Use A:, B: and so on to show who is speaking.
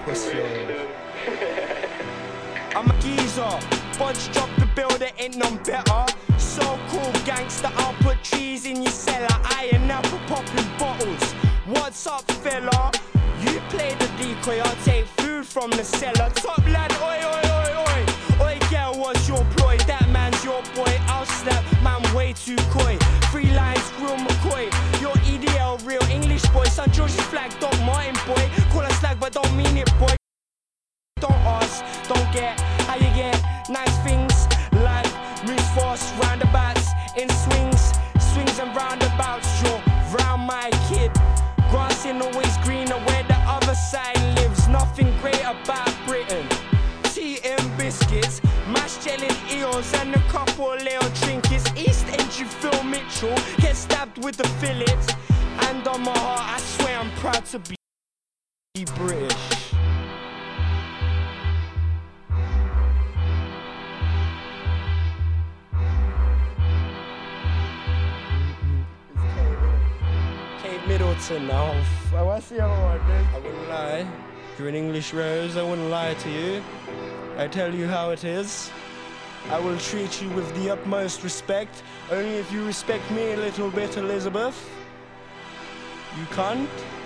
A: pussy. I'm a geezer, Budge drop the bill, there ain't none better. So cool gangster, I'll put trees in your cellar. I ain't never popping bottles. What's up, fella? You play the decoy, I'll take food from the cellar. Top lad, oi, oi, oi, oi. Oi, girl, what's your ploy? That man's your boy, I'll snap, man, way too coy. 3 lines, Grill McCoy. You're EDL, real English boy. St. George's flag, Doc Martin boy. Call us slag, but don't mean it, boy. Don't ask, don't get how you get nice things. Life moves fast, roundabouts in swings, swings and roundabouts. You're round my kid. Grass ain't always greener where the other side lives. Nothing great about Britain. Tea and biscuits, mashed jelly eels and a couple little trinkets. East End, you Phil Mitchell, get stabbed with the fillets. And on my heart, I swear I'm proud to be British. Middleton now. What's the other one, dude? I wouldn't lie. You're an English rose, I wouldn't lie to you. I tell you how it is. I will treat you with the utmost respect, only if you respect me a little bit, Elizabeth. You can't?